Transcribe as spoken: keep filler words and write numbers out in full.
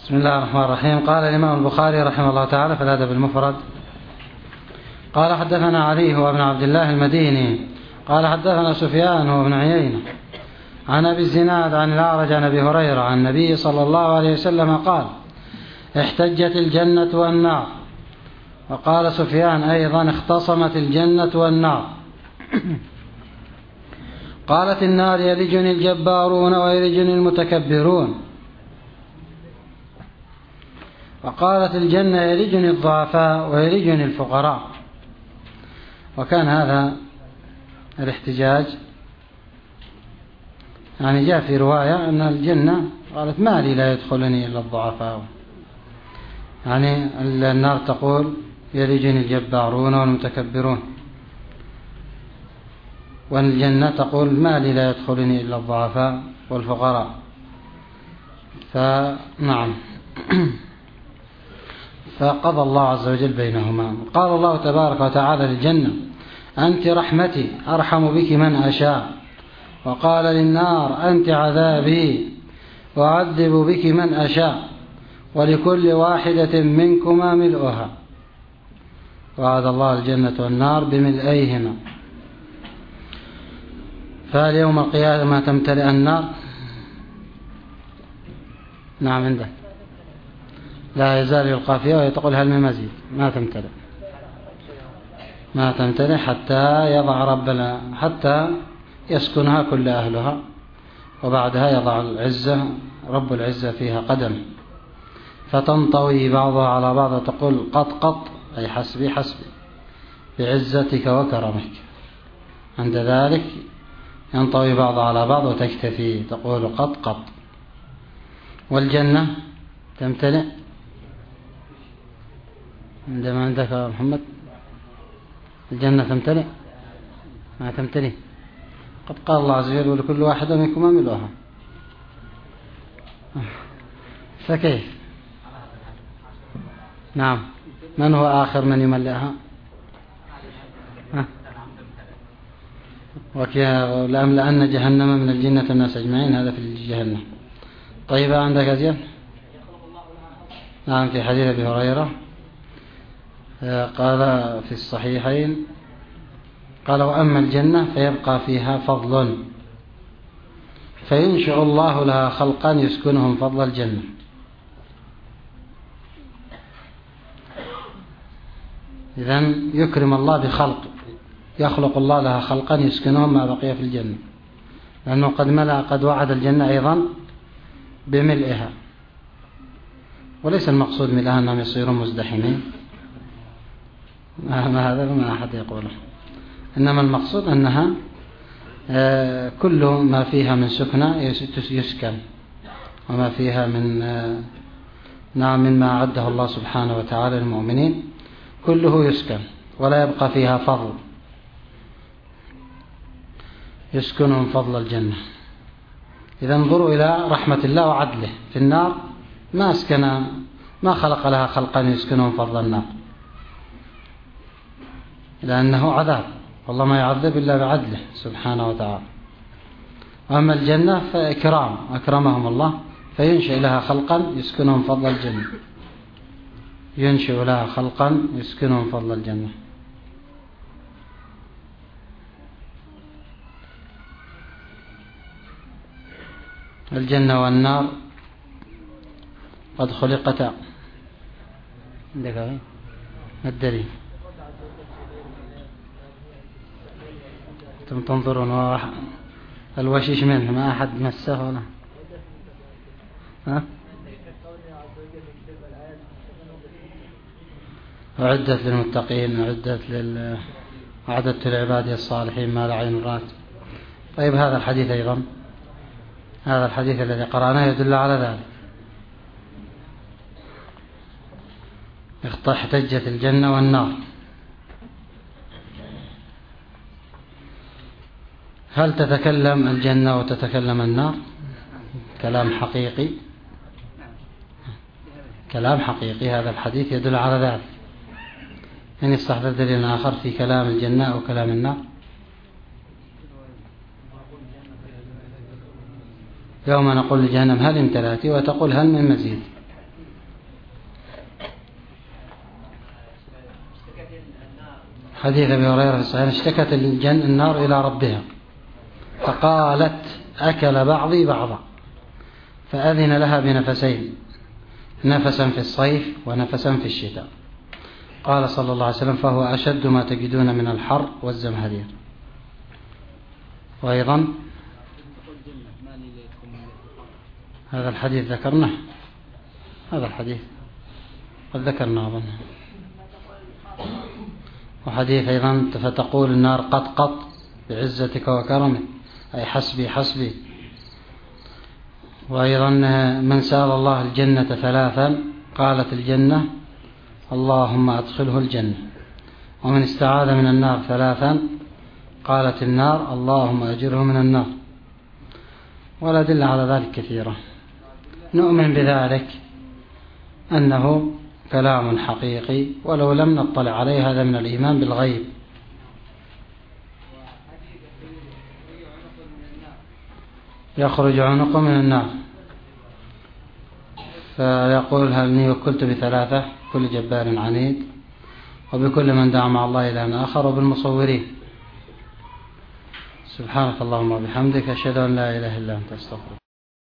بسم الله الرحمن الرحيم. قال الإمام البخاري رحمه الله تعالى في الأدب المفرد قال حدثنا علي هو ابن عبد الله المديني قال حدثنا سفيان هو ابن عيينة عن أبي الزناد عن الأعرج عن أبي هريرة عن النبي صلى الله عليه وسلم قال احتجت الجنة والنار. وقال سفيان أيضا اختصمت الجنة والنار. قالت النار يلجني الجبارون ويلجني المتكبرون. وقالت الجنة يلجني الضعفاء ويلجني الفقراء. وكان هذا الاحتجاج يعني جاء في رواية أن الجنة قالت ما لي لا يدخلني إلا الضعفاء، يعني النار تقول يلجني الجبارون والمتكبرون، والجنة تقول ما لي لا يدخلني إلا الضعفاء والفقراء. فنعم فقضى الله عز وجل بينهما. قال الله تبارك وتعالى للجنة أنت رحمتي أرحم بك من أشاء. وقال للنار أنت عذابي وأعذب بك من أشاء ولكل واحدة منكما ملؤها. وعد الله الجنة والنار بملئيهما. فاليوم القيامة تمتلئ النار. نعم عنده لا يزال يلقى فيها ويتقول هل من مزيد، ما تمتلئ ما تمتلئ حتى يضع ربنا حتى يسكنها كل أهلها، وبعدها يضع العزة رب العزة فيها قدم فتنطوي بعضها على بعض وتقول قط قط أي حسبي حسبي بعزتك وكرمك. عند ذلك ينطوي بعضها على بعض وتكتفي تقول قط قط. والجنة تمتلئ عندما عندك يا محمد الجنة تمتلئ ما تمتلئ. قد قال الله عز وجل ولكل واحدة منكما ملؤها. فكيف؟ نعم من هو آخر من يملئها؟ ولأملأن جهنم من الجنة الناس أجمعين. هذا في جهنم. طيب عندك أزيد؟ نعم في حديث أبي هريرة قال في الصحيحين قال وأما الجنة فيبقى فيها فضل فينشئ الله لها خلقا يسكنهم فضل الجنة. إذن يكرم الله بخلق، يخلق الله لها خلقا يسكنهم ما بقي في الجنة، لأنه قد ملأ قد وعد الجنة أيضا بملئها. وليس المقصود ملئها أنهم يصيرون مزدحمين، ما هذا ما أحد يقوله، إنما المقصود أنها كل ما فيها من سكنة يسكن، وما فيها من نعم مما أعده الله سبحانه وتعالى للمؤمنين كله يسكن، ولا يبقى فيها فضل يسكنهم فضل الجنة. إذا انظروا إلى رحمة الله وعدله. في النار ما أسكن ما خلق لها خلقا يسكنهم فضل النار، لأنه عذاب والله ما يعذب إلا بعدله سبحانه وتعالى. وأما الجنة فإكرام أكرمهم الله فينشئ لها خلقا يسكنهم فضل الجنة، ينشئ لها خلقا يسكنهم فضل الجنة. الجنة والنار قد خلقتا. عندك ايه الدليل؟ انتم تنظرون الوشيش منه ما أحد مسه ولا ها؟ أعدت للمتقين أعدت لل أعدت للعباد الصالحين ما لا عين رأت. طيب هذا الحديث أيضا هذا الحديث الذي قرأناه يدل على ذلك. احتجت الجنة والنار. هل تتكلم الجنة وتتكلم النار؟ كلام حقيقي كلام حقيقي. هذا الحديث يدل على ذلك. إن استحضر دليل آخر في كلام الجنة أو كلام النار. يوم نقول لجهنم هل امتلأت وتقول هل من مزيد. حديث أبي هريرة في الصحيح اشتكت الجن النار إلى ربها فقالت أكل بعضي بعضا، فأذن لها بنفسين، نفسا في الصيف ونفسا في الشتاء. قال صلى الله عليه وسلم فهو أشد ما تجدون من الحر والزمهرير. وأيضا هذا الحديث ذكرناه، هذا الحديث قد ذكرناه أظن. وحديث أيضا فتقول النار قط قط بعزتك وكرمك، أي حسبي حسبي. وأيضا من سأل الله الجنة ثلاثا قالت الجنة اللهم أدخله الجنة. ومن استعاذ من النار ثلاثا قالت النار اللهم أجره من النار. والأدلة على ذلك كثيرة. نؤمن بذلك أنه كلام حقيقي ولو لم نطلع عليه، هذا من الإيمان بالغيب. يخرج عنق من النار فيقول هل إني وكلت بثلاثة، كل جبار عنيد، وبكل من دعا مع الله إلى آخر، وبالمصورين. سبحانك اللهم وبحمدك أشهد أن لا إله إلا أنت أستغفرك.